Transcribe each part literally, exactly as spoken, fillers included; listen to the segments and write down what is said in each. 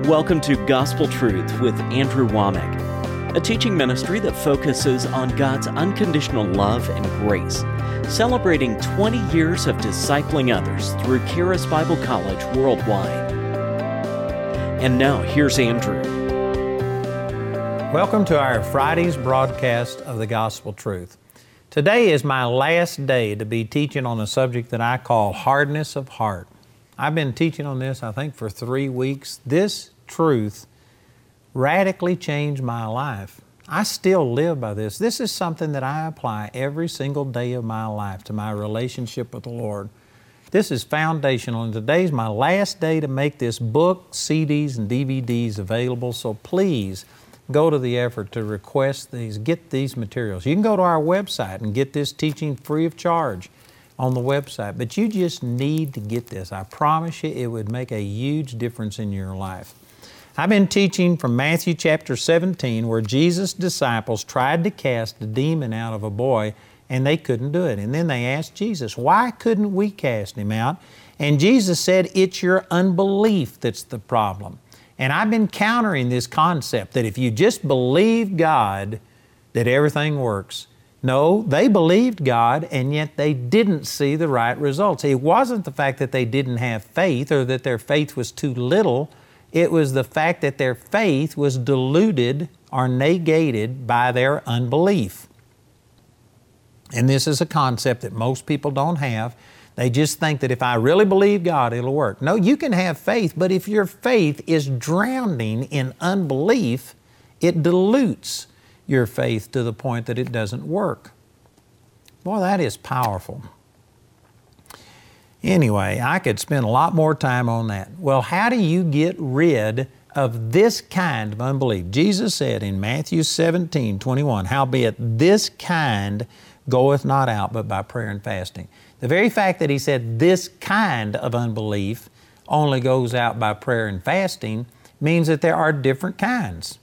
Welcome to Gospel Truth with Andrew Womack, a teaching ministry that focuses on God's unconditional love and grace, celebrating twenty years of discipling others through Charis Bible College worldwide. And now, here's Andrew. Welcome to our Friday's broadcast of the Gospel Truth. Today is my last day to be teaching on a subject that I call hardness of heart. I've been teaching on this, I think, for three weeks. This truth radically changed my life. I still live by this. This is something that I apply every single day of my life to my relationship with the Lord. This is foundational, and today's my last day to make this book, C Ds, and D V Ds available, so please go to the effort to request these, get these materials. You can go to our website and get this teaching free of charge on the website, but you just need to get this. I promise you it would make a huge difference in your life. I've been teaching from Matthew chapter seventeen, where Jesus' disciples tried to cast a demon out of a boy and they couldn't do it. And then they asked Jesus, why couldn't we cast him out? And Jesus said, it's your unbelief that's the problem. And I've been countering this concept that if you just believe God, that everything works. No, they believed God, and yet they didn't see the right results. It wasn't the fact that they didn't have faith or that their faith was too little. It was the fact that their faith was diluted or negated by their unbelief. And this is a concept that most people don't have. They just think that if I really believe God, it'll work. No, you can have faith, but if your faith is drowning in unbelief, it dilutes your faith to the point that it doesn't work. Boy, that is powerful. Anyway, I could spend a lot more time on that. Well, how do you get rid of this kind of unbelief? Jesus said in Matthew seventeen twenty-one, howbeit this kind goeth not out but by prayer and fasting. The very fact that He said this kind of unbelief only goes out by prayer and fasting means that there are different kinds.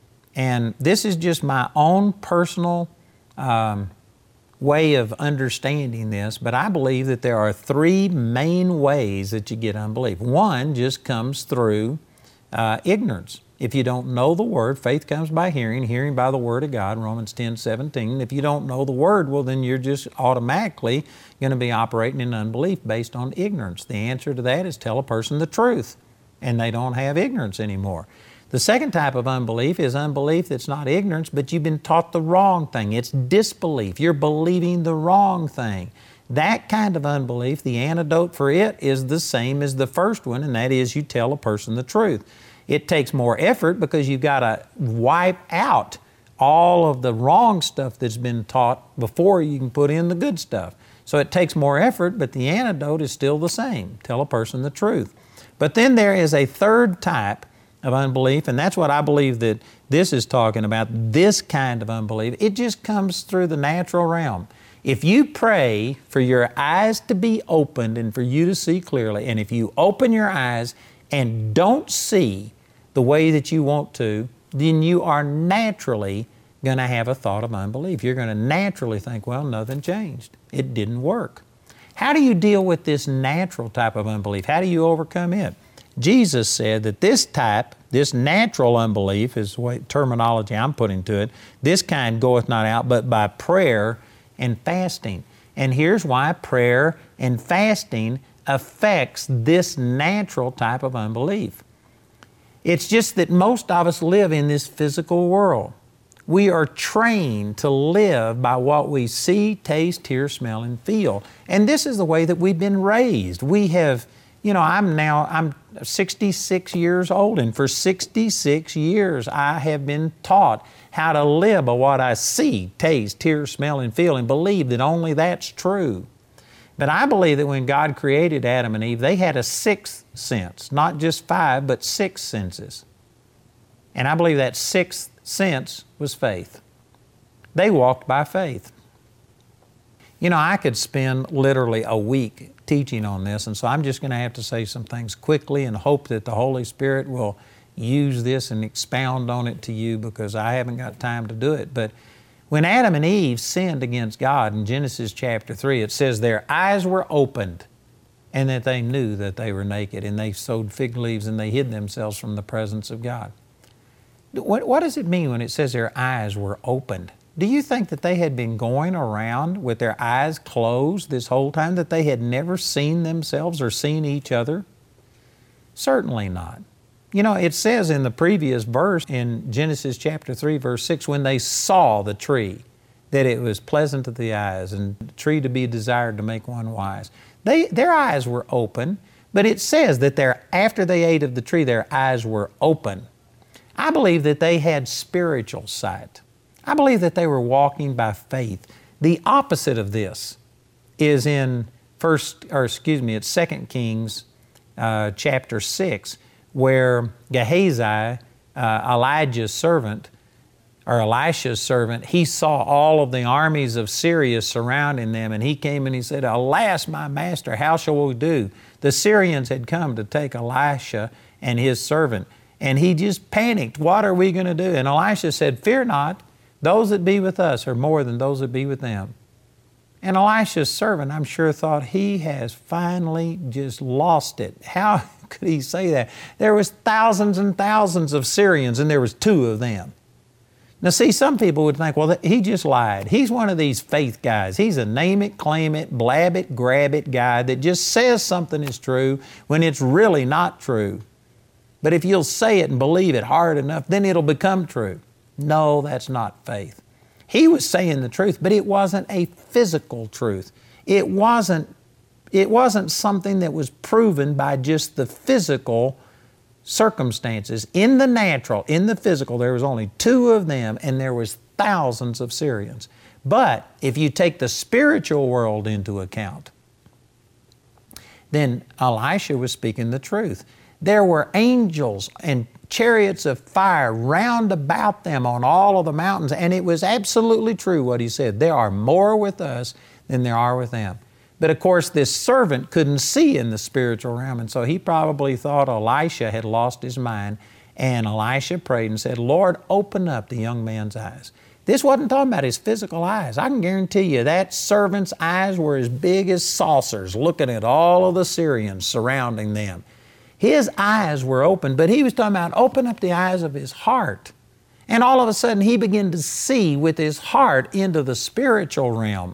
And this is just my own personal um, way of understanding this, but I believe that there are three main ways that you get unbelief. One just comes through uh, ignorance. If you don't know the Word, faith comes by hearing, hearing by the Word of God, Romans ten seventeen. If you don't know the Word, well, then you're just automatically going to be operating in unbelief based on ignorance. The answer to that is tell a person the truth, and they don't have ignorance anymore. The second type of unbelief is unbelief that's not ignorance, but you've been taught the wrong thing. It's disbelief. You're believing the wrong thing. That kind of unbelief, the antidote for it is the same as the first one, and that is you tell a person the truth. It takes more effort because you've got to wipe out all of the wrong stuff that's been taught before you can put in the good stuff. So it takes more effort, but the antidote is still the same. Tell a person the truth. But then there is a third type of unbelief, and that's what I believe that this is talking about, this kind of unbelief. It just comes through the natural realm. If you pray for your eyes to be opened and for you to see clearly, and if you open your eyes and don't see the way that you want to, then you are naturally going to have a thought of unbelief. You're going to naturally think, well, nothing changed. It didn't work. How do you deal with this natural type of unbelief? How do you overcome it? Jesus said that this type, this natural unbelief is the way, terminology I'm putting to it, this kind goeth not out but by prayer and fasting. And here's why prayer and fasting affects this natural type of unbelief. It's just that most of us live in this physical world. We are trained to live by what we see, taste, hear, smell, and feel. And this is the way that we've been raised. We have, you know, I'm now, I'm sixty-six years old, and for sixty-six years I have been taught how to live by what I see, taste, hear, smell, and feel, and believe that only that's true. But I believe that when God created Adam and Eve, they had a sixth sense, not just five, but six senses. And I believe that sixth sense was faith. They walked by faith. You know, I could spend literally a week teaching on this, and so I'm just going to have to say some things quickly and hope that the Holy Spirit will use this and expound on it to you, because I haven't got time to do it. But when Adam and Eve sinned against God in Genesis chapter three, it says their eyes were opened and that they knew that they were naked, and they sewed fig leaves and they hid themselves from the presence of God. What, what does it mean when it says their eyes were opened? Do you think that they had been going around with their eyes closed this whole time, that they had never seen themselves or seen each other? Certainly not. You know, it says in the previous verse in Genesis chapter three, verse six, when they saw the tree, that it was pleasant to the eyes and the tree to be desired to make one wise. They, their eyes were open, but it says that their, after they ate of the tree, their eyes were open. I believe that they had spiritual sight. I believe that they were walking by faith. The opposite of this is in first, or excuse me, it's Second Kings uh, chapter six, where Gehazi, uh, Elijah's servant, or Elisha's servant, he saw all of the armies of Syria surrounding them, and he came and he said, "Alas, my master, how shall we do?" The Syrians had come to take Elisha and his servant, and he just panicked. What are we going to do? And Elisha said, "Fear not, those that be with us are more than those that be with them." And Elisha's servant, I'm sure, thought, he has finally just lost it. How could he say that? There was thousands and thousands of Syrians, and there was two of them. Now see, some people would think, well, he just lied. He's one of these faith guys. He's a name it, claim it, blab it, grab it guy that just says something is true when it's really not true. But if you'll say it and believe it hard enough, then it'll become true. No, that's not faith. He was saying the truth, but it wasn't a physical truth. It wasn't, it wasn't something that was proven by just the physical circumstances. In the natural, in the physical, there was only two of them, and there was thousands of Syrians. But if you take the spiritual world into account, then Elisha was speaking the truth. There were angels and chariots of fire round about them on all of the mountains, and it was absolutely true what he said. There are more with us than there are with them. But of course, this servant couldn't see in the spiritual realm, and so he probably thought Elisha had lost his mind, and Elisha prayed and said, "Lord, open up the young man's eyes." This wasn't talking about his physical eyes. I can guarantee you that servant's eyes were as big as saucers looking at all of the Syrians surrounding them. His eyes were open, but he was talking about open up the eyes of his heart. And all of a sudden he began to see with his heart into the spiritual realm.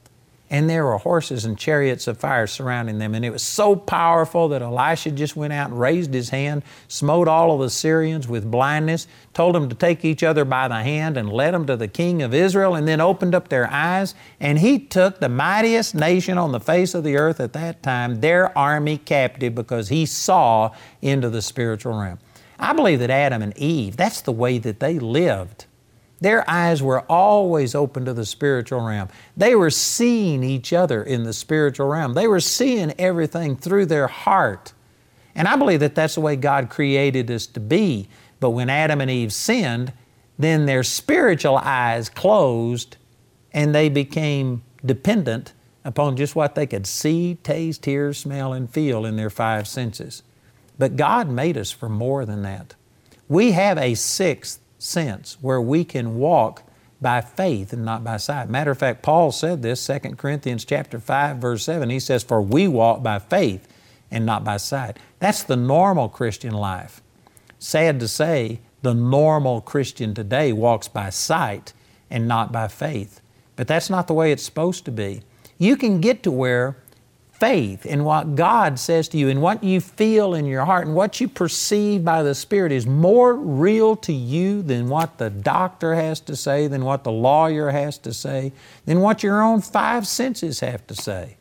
And there were horses and chariots of fire surrounding them. And it was so powerful that Elisha just went out and raised his hand, smote all of the Syrians with blindness, told them to take each other by the hand and led them to the king of Israel, and then opened up their eyes. And he took the mightiest nation on the face of the earth at that time, their army captive, because he saw into the spiritual realm. I believe that Adam and Eve, that's the way that they lived. Their eyes were always open to the spiritual realm. They were seeing each other in the spiritual realm. They were seeing everything through their heart. And I believe that that's the way God created us to be. But when Adam and Eve sinned, then their spiritual eyes closed and they became dependent upon just what they could see, taste, hear, smell, and feel in their five senses. But God made us for more than that. We have a sixth sense where we can walk by faith and not by sight. Matter of fact, Paul said this, Second Corinthians chapter five, verse seven. He says, "For we walk by faith and not by sight." That's the normal Christian life. Sad to say, the normal Christian today walks by sight and not by faith. But that's not the way it's supposed to be. You can get to where faith in what God says to you and what you feel in your heart and what you perceive by the Spirit is more real to you than what the doctor has to say, than what the lawyer has to say, than what your own five senses have to say.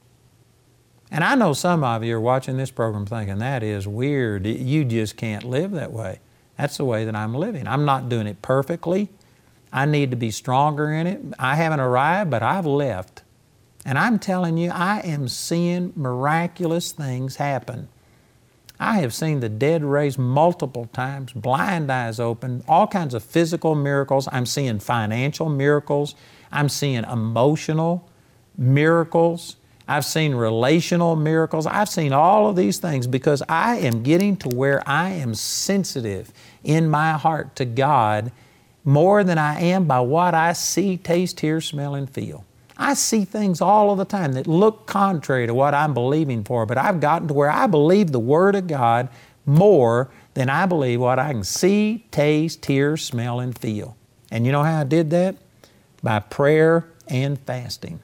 And I know some of you are watching this program thinking, that is weird. You just can't live that way. That's the way that I'm living. I'm not doing it perfectly. I need to be stronger in it. I haven't arrived, but I've left. And I'm telling you, I am seeing miraculous things happen. I have seen the dead raised multiple times, blind eyes open, all kinds of physical miracles. I'm seeing financial miracles. I'm seeing emotional miracles. I've seen relational miracles. I've seen all of these things because I am getting to where I am sensitive in my heart to God more than I am by what I see, taste, hear, smell, and feel. I see things all of the time that look contrary to what I'm believing for, but I've gotten to where I believe the Word of God more than I believe what I can see, taste, hear, smell, and feel. And you know how I did that? By prayer and fasting.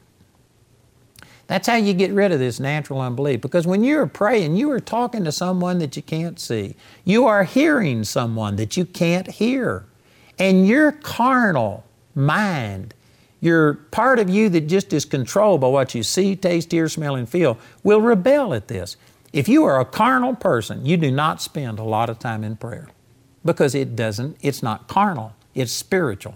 That's how you get rid of this natural unbelief. Because when you're praying, you are talking to someone that you can't see. You are hearing someone that you can't hear. And your carnal mind, your part of you that just is controlled by what you see, taste, hear, smell, and feel, will rebel at this. If you are a carnal person, you do not spend a lot of time in prayer because it doesn't, it's not carnal, it's spiritual.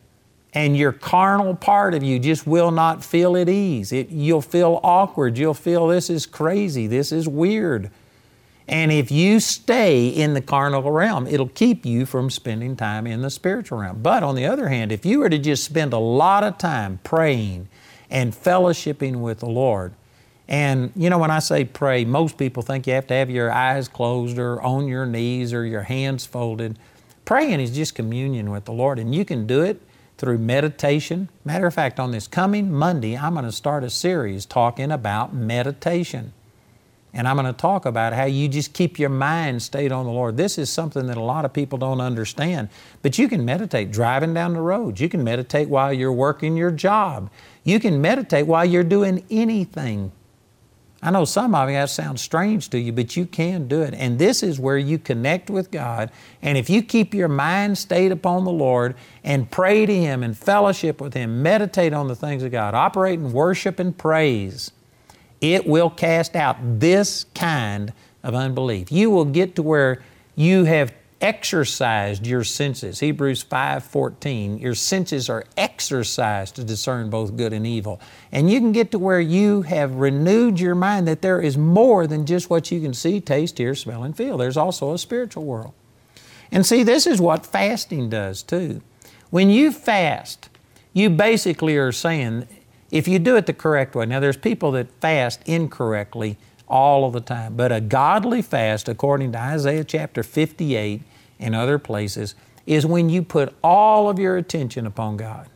And your carnal part of you just will not feel at ease. It, you'll feel awkward. You'll feel this is crazy. This is weird. And if you stay in the carnal realm, it'll keep you from spending time in the spiritual realm. But on the other hand, if you were to just spend a lot of time praying and fellowshipping with the Lord, and you know, when I say pray, most people think you have to have your eyes closed or on your knees or your hands folded. Praying is just communion with the Lord, and you can do it through meditation. Matter of fact, on this coming Monday, I'm going to start a series talking about meditation. And I'm going to talk about how you just keep your mind stayed on the Lord. This is something that a lot of people don't understand. But you can meditate driving down the road. You can meditate while you're working your job. You can meditate while you're doing anything. I know some of you, that sounds strange to you, but you can do it. And this is where you connect with God. And if you keep your mind stayed upon the Lord and pray to Him and fellowship with Him, meditate on the things of God, operate in worship and praise, it will cast out this kind of unbelief. You will get to where you have exercised your senses. Hebrews five fourteen, your senses are exercised to discern both good and evil. And you can get to where you have renewed your mind that there is more than just what you can see, taste, hear, smell, and feel. There's also a spiritual world. And see, this is what fasting does too. When you fast, you basically are saying, if you do it the correct way, now there's people that fast incorrectly all of the time, but a godly fast, according to Isaiah chapter fifty-eight and other places, is when you put all of your attention upon God.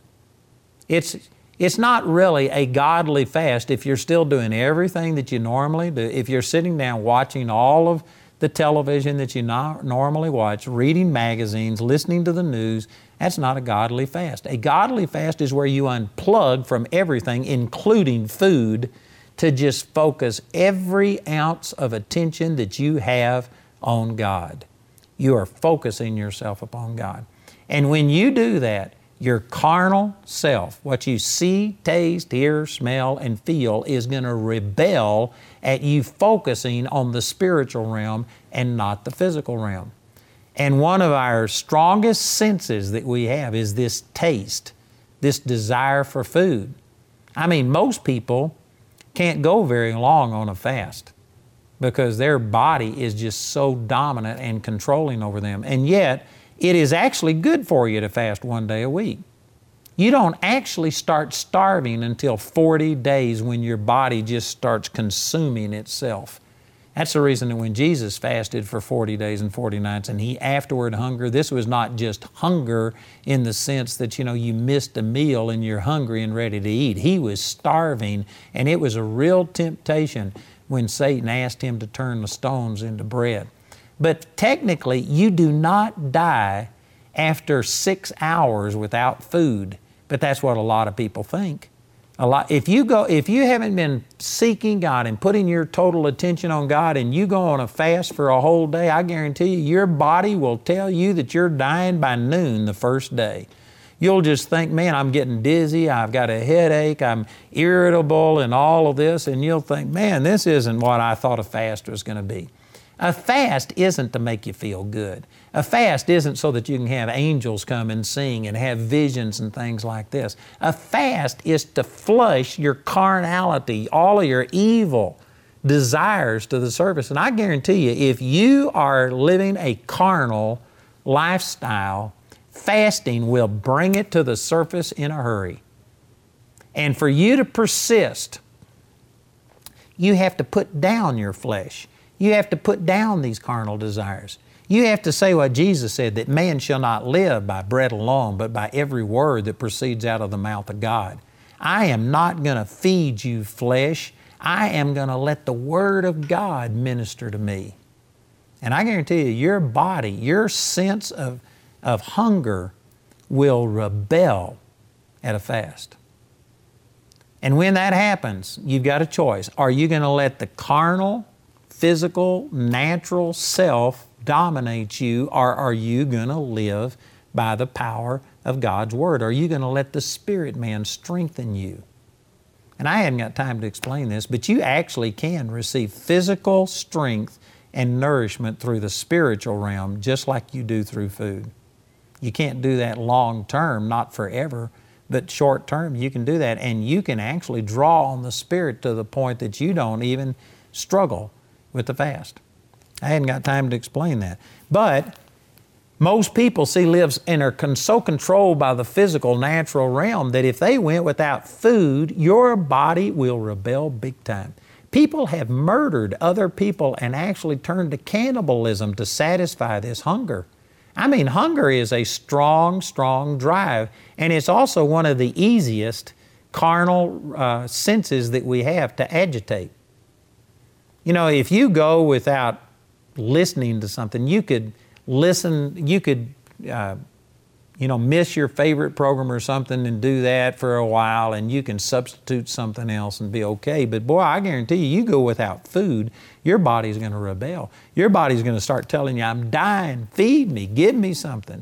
It's, it's not really a godly fast if you're still doing everything that you normally do. If you're sitting down watching all of the television that you no- normally watch, reading magazines, listening to the news, that's not a godly fast. A godly fast is where you unplug from everything, including food, to just focus every ounce of attention that you have on God. You are focusing yourself upon God. And when you do that, your carnal self, what you see, taste, hear, smell, and feel, is going to rebel at you focusing on the spiritual realm and not the physical realm. And one of our strongest senses that we have is this taste, this desire for food. I mean, most people can't go very long on a fast because their body is just so dominant and controlling over them. And yet, it is actually good for you to fast one day a week. You don't actually start starving until forty days when your body just starts consuming itself. That's the reason that when Jesus fasted for forty days and forty nights and He afterward hungered, this was not just hunger in the sense that, you know, you missed a meal and you're hungry and ready to eat. He was starving, and it was a real temptation when Satan asked Him to turn the stones into bread. But technically, you do not die after six hours without food, but that's what a lot of people think. A lot, if you go, if you haven't been seeking God and putting your total attention on God and you go on a fast for a whole day, I guarantee you, your body will tell you that you're dying by noon the first day. You'll just think, man, I'm getting dizzy, I've got a headache, I'm irritable and all of this, and you'll think, man, this isn't what I thought a fast was going to be. A fast isn't to make you feel good. A fast isn't so that you can have angels come and sing and have visions and things like this. A fast is to flush your carnality, all of your evil desires to the surface. And I guarantee you, if you are living a carnal lifestyle, fasting will bring it to the surface in a hurry. And for you to persist, you have to put down your flesh. You have to put down these carnal desires. You have to say what Jesus said, that man shall not live by bread alone, but by every word that proceeds out of the mouth of God. I am not going to feed you flesh. I am going to let the Word of God minister to me. And I guarantee you, your body, your sense of, of hunger will rebel at a fast. And when that happens, you've got a choice. Are you going to let the carnal, physical, natural self dominate you, or are you going to live by the power of God's Word? Are you going to let the Spirit man strengthen you? And I haven't got time to explain this, but you actually can receive physical strength and nourishment through the spiritual realm just like you do through food. You can't do that long term, not forever, but short term you can do that, and you can actually draw on the Spirit to the point that you don't even struggle with the fast. I hadn't got time to explain that. But most people, see, lives and are con- so controlled by the physical, natural realm that if they went without food, your body will rebel big time. People have murdered other people and actually turned to cannibalism to satisfy this hunger. I mean, hunger is a strong, strong drive, and it's also one of the easiest carnal uh, senses that we have to agitate. You know, if you go without listening to something, you could listen, you could, uh, you know, miss your favorite program or something and do that for a while, and you can substitute something else and be okay. But boy, I guarantee you, you go without food, your body's going to rebel. Your body's going to start telling you, I'm dying, feed me, give me something.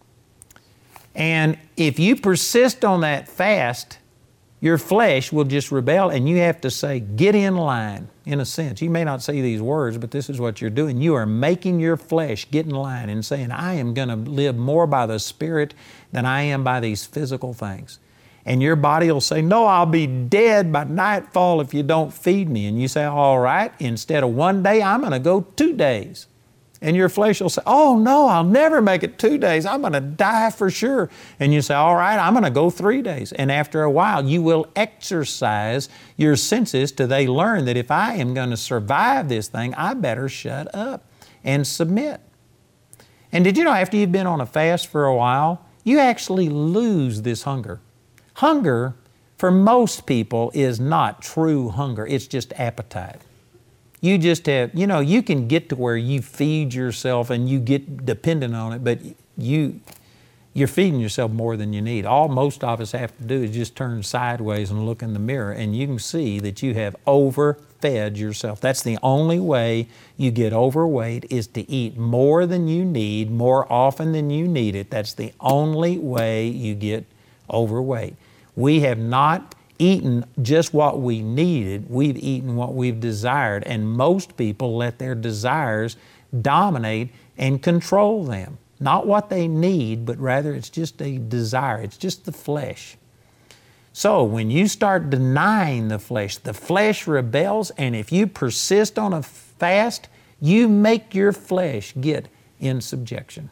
And if you persist on that fast, your flesh will just rebel, and you have to say, get in line, in a sense. You may not say these words, but this is what you're doing. You are making your flesh get in line and saying, I am going to live more by the Spirit than I am by these physical things. And your body will say, no, I'll be dead by nightfall if you don't feed me. And you say, all right, instead of one day, I'm going to go two days. And your flesh will say, oh no, I'll never make it two days. I'm going to die for sure. And you say, all right, I'm going to go three days. And after a while, you will exercise your senses till they learn that if I am going to survive this thing, I better shut up and submit. And did you know after you've been on a fast for a while, you actually lose this hunger? Hunger, for most people, is not true hunger. It's just appetite. You just have, you know, you can get to where you feed yourself and you get dependent on it, but you, you're feeding yourself more than you need. All most of us have to do is just turn sideways and look in the mirror, and you can see that you have overfed yourself. That's the only way you get overweight, is to eat more than you need, more often than you need it. That's the only way you get overweight. We have not eaten just what we needed, we've eaten what we've desired, and most people let their desires dominate and control them. Not what they need, but rather it's just a desire, it's just the flesh. So when you start denying the flesh, the flesh rebels, and if you persist on a fast, you make your flesh get in subjection.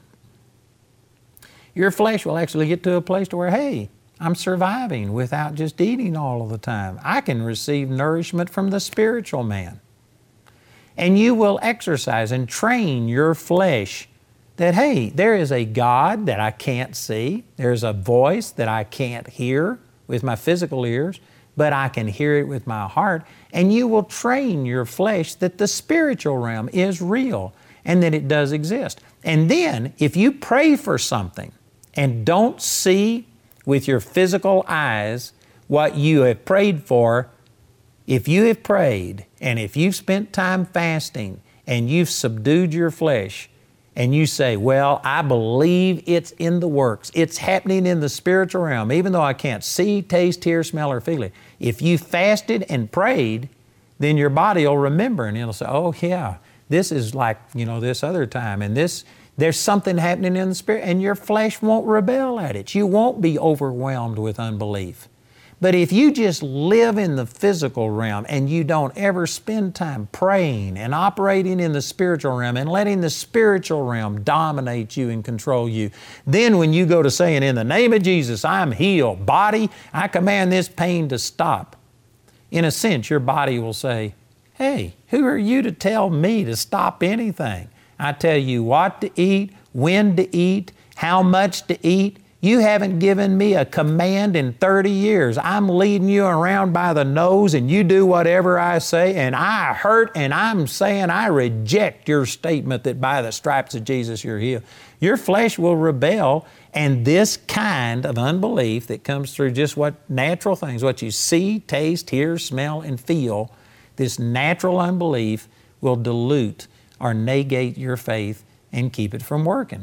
Your flesh will actually get to a place to where, hey, I'm surviving without just eating all of the time. I can receive nourishment from the spiritual man. And you will exercise and train your flesh that, hey, there is a God that I can't see. There's a voice that I can't hear with my physical ears, but I can hear it with my heart. And you will train your flesh that the spiritual realm is real and that it does exist. And then if you pray for something and don't see with your physical eyes what you have prayed for, if you have prayed and if you've spent time fasting and you've subdued your flesh and you say, well, I believe it's in the works, it's happening in the spiritual realm, even though I can't see, taste, hear, smell, or feel it. If you fasted and prayed, then your body will remember and it'll say, oh yeah, this is like, you know, this other time, and this there's something happening in the Spirit, and your flesh won't rebel at it. You won't be overwhelmed with unbelief. But if you just live in the physical realm and you don't ever spend time praying and operating in the spiritual realm and letting the spiritual realm dominate you and control you, then when you go to saying, in the name of Jesus, I'm healed, body, I command this pain to stop, in a sense, your body will say, hey, who are you to tell me to stop anything? I tell you what to eat, when to eat, how much to eat. You haven't given me a command in thirty years. I'm leading you around by the nose and you do whatever I say, and I hurt, and I'm saying I reject your statement that by the stripes of Jesus you're healed. Your flesh will rebel, and this kind of unbelief that comes through just what natural things, what you see, taste, hear, smell, and feel, this natural unbelief will dilute or negate your faith and keep it from working.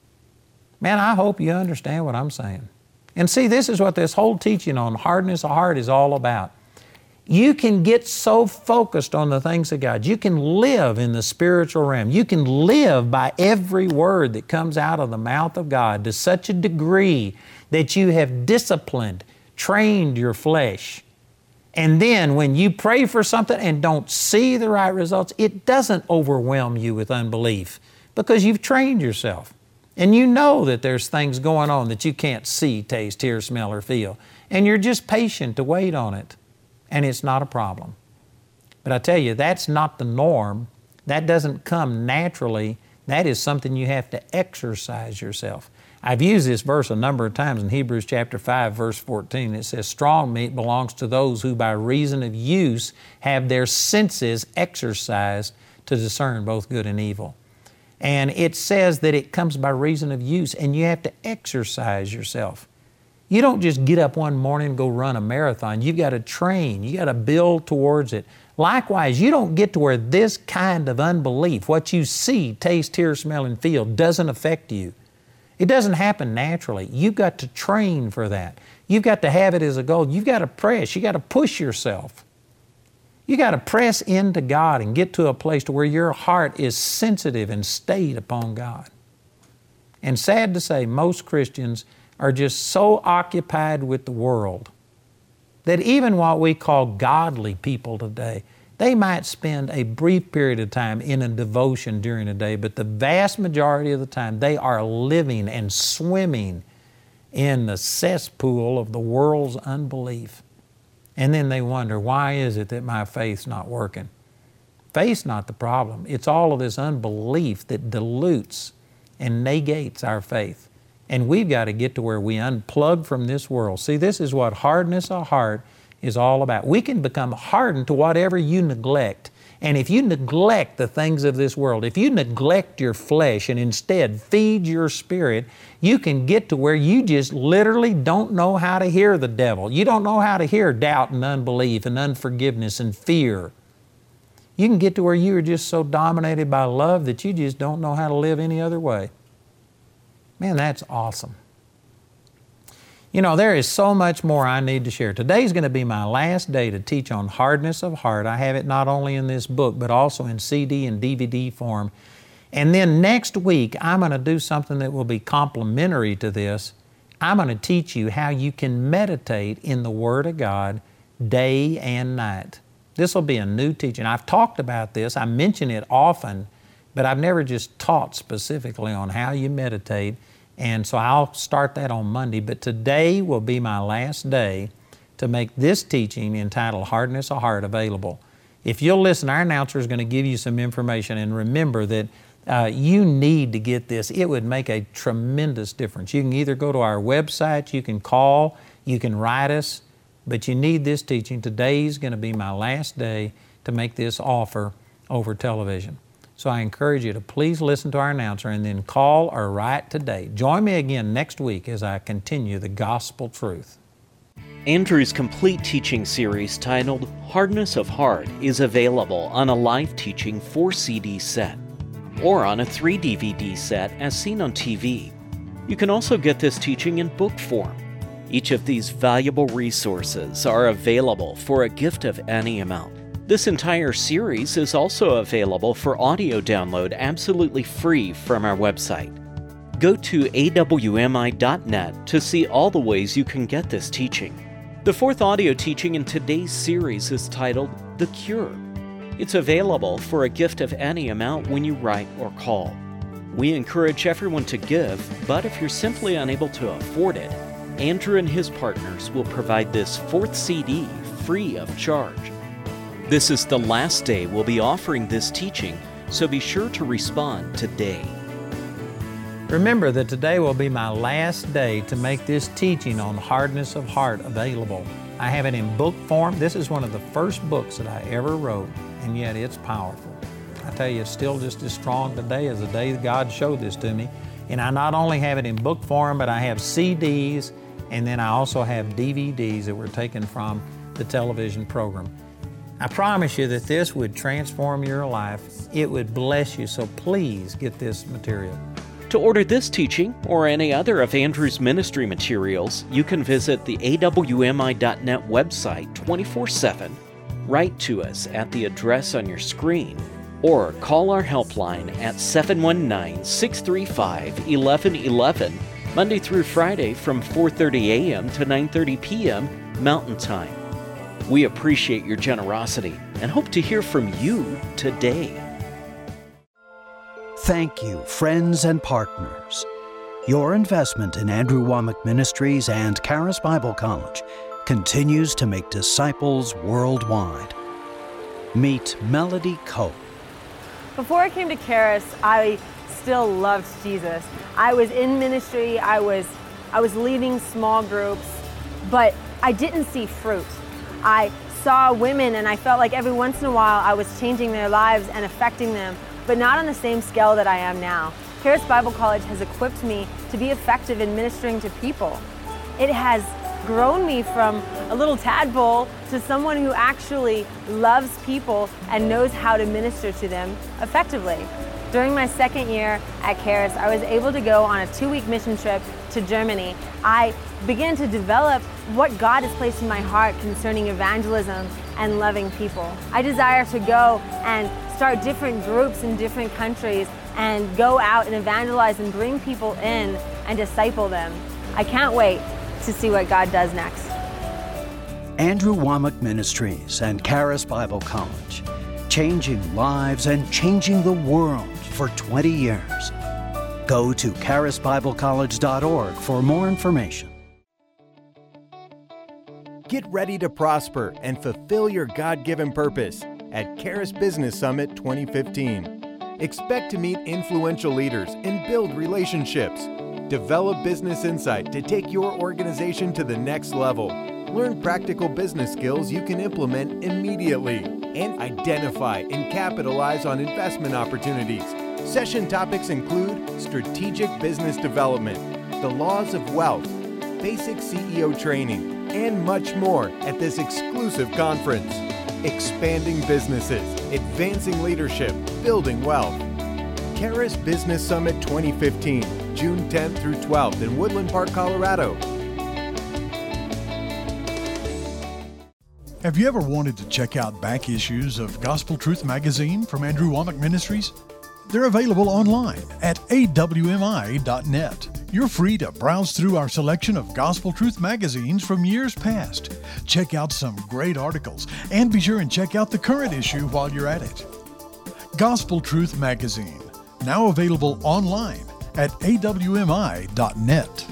Man, I hope you understand what I'm saying. And see, this is what this whole teaching on hardness of heart is all about. You can get so focused on the things of God. You can live in the spiritual realm. You can live by every word that comes out of the mouth of God to such a degree that you have disciplined, trained your flesh. And then when you pray for something and don't see the right results, it doesn't overwhelm you with unbelief because you've trained yourself. And you know that there's things going on that you can't see, taste, hear, smell, or feel. And you're just patient to wait on it. And it's not a problem. But I tell you, that's not the norm. That doesn't come naturally. That is something you have to exercise yourself. I've used this verse a number of times in Hebrews chapter five, verse fourteen. It says, strong meat belongs to those who by reason of use have their senses exercised to discern both good and evil. And it says that it comes by reason of use, and you have to exercise yourself. You don't just get up one morning and go run a marathon. You've got to train. You've got to build towards it. Likewise, you don't get to where this kind of unbelief, what you see, taste, hear, smell, and feel, doesn't affect you. It doesn't happen naturally. You've got to train for that. You've got to have it as a goal. You've got to press. You've got to push yourself. You got to press into God and get to a place to where your heart is sensitive and stayed upon God. And sad to say, most Christians are just so occupied with the world that even what we call godly people today, they might spend a brief period of time in a devotion during a day, but the vast majority of the time they are living and swimming in the cesspool of the world's unbelief. And then they wonder, why is it that my faith's not working? Faith's not the problem. It's all of this unbelief that dilutes and negates our faith. And we've got to get to where we unplug from this world. See, this is what hardness of heart is all about. We can become hardened to whatever you neglect. And if you neglect the things of this world, if you neglect your flesh and instead feed your spirit, you can get to where you just literally don't know how to hear the devil. You don't know how to hear doubt and unbelief and unforgiveness and fear. You can get to where you are just so dominated by love that you just don't know how to live any other way. Man, that's awesome. You know, there is so much more I need to share. Today's going to be my last day to teach on hardness of heart. I have it not only in this book, but also in C D and D V D form. And then next week, I'm going to do something that will be complementary to this. I'm going to teach you how you can meditate in the Word of God day and night. This will be a new teaching. I've talked about this. I mention it often, but I've never just taught specifically on how you meditate. And so I'll start that on Monday, but today will be my last day to make this teaching entitled Hardness of Heart available. If you'll listen, our announcer is going to give you some information, and remember that uh, you need to get this. It would make a tremendous difference. You can either go to our website, you can call, you can write us, but you need this teaching. Today is going to be my last day to make this offer over television. So I encourage you to please listen to our announcer and then call or write today. Join me again next week as I continue the gospel truth. Andrew's complete teaching series titled Hardness of Heart is available on a live teaching four C D set or on a three D V D set as seen on T V. You can also get this teaching in book form. Each of these valuable resources are available for a gift of any amount. This entire series is also available for audio download absolutely free from our website. Go to A W M I dot net to see all the ways you can get this teaching. The fourth audio teaching in today's series is titled The Cure. It's available for a gift of any amount when you write or call. We encourage everyone to give, but if you're simply unable to afford it, Andrew and his partners will provide this fourth C D free of charge. This is the last day we'll be offering this teaching, so be sure to respond today. Remember that today will be my last day to make this teaching on hardness of heart available. I have it in book form. This is one of the first books that I ever wrote, and yet it's powerful. I tell you, it's still just as strong today as the day God showed this to me. And I not only have it in book form, but I have C Ds, and then I also have D V Ds that were taken from the television program. I promise you that this would transform your life. It would bless you, so please get this material. To order this teaching or any other of Andrew's ministry materials, you can visit the A W M I dot net website twenty-four seven, write to us at the address on your screen, or call our helpline at seven one nine, six three five, one one one one, Monday through Friday from four thirty a.m. to nine thirty p.m. Mountain Time. We appreciate your generosity and hope to hear from you today. Thank you, friends and partners. Your investment in Andrew Wommack Ministries and Charis Bible College continues to make disciples worldwide. Meet Melody Cope. Before I came to Charis, I still loved Jesus. I was in ministry, I was, I was leading small groups, but I didn't see fruit. I saw women and I felt like every once in a while I was changing their lives and affecting them, but not on the same scale that I am now. Charis Bible College has equipped me to be effective in ministering to people. It has grown me from a little tadpole to someone who actually loves people and knows how to minister to them effectively. During my second year at Charis, I was able to go on a two-week mission trip to Germany. I began to develop what God has placed in my heart concerning evangelism and loving people. I desire to go and start different groups in different countries and go out and evangelize and bring people in and disciple them. I can't wait to see what God does next. Andrew Wommack Ministries and Charis Bible College, changing lives and changing the world for twenty years. Go to charis bible college dot org for more information. Get ready to prosper and fulfill your God-given purpose at Charis Business Summit twenty fifteen. Expect to meet influential leaders and build relationships. Develop business insight to take your organization to the next level. Learn practical business skills you can implement immediately. And identify and capitalize on investment opportunities. Session topics include strategic business development, the laws of wealth, basic C E O training, and much more at this exclusive conference. Expanding businesses, advancing leadership, building wealth. Charis Business Summit twenty fifteen, June tenth through twelfth in Woodland Park, Colorado. Have you ever wanted to check out back issues of Gospel Truth magazine from Andrew Wommack Ministries? They're available online at A W M I dot net. You're free to browse through our selection of Gospel Truth magazines from years past. Check out some great articles and be sure and check out the current issue while you're at it. Gospel Truth magazine, now available online at A W M I dot net.